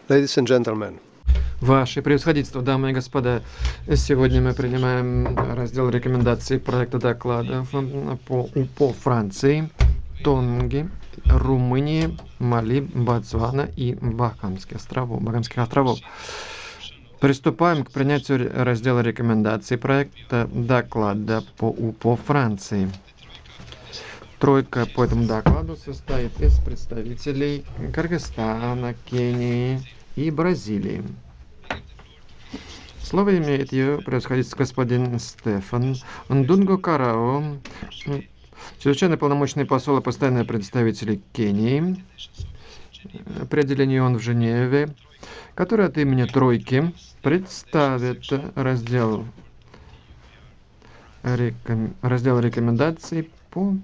Ladies and gentlemen, Ваше превосходительство, дамы и господа, сегодня мы принимаем раздел рекомендаций проекта докладов по Франции, Тонге, Румынии, Мали, Ботсвана и Бахамских островов. Приступаем к принятию раздела рекомендаций проекта доклада по Франции. Тройка по этому докладу состоит из представителей Кыргызстана, Кении и Бразилии. Слово имеет ее превосходительство господин Стефан Ндунго Карао, чрезвычайно полномочный посол и постоянный представитель Кении, при отделении ООН в Женеве, который от имени Тройки представит раздел рекомендаций по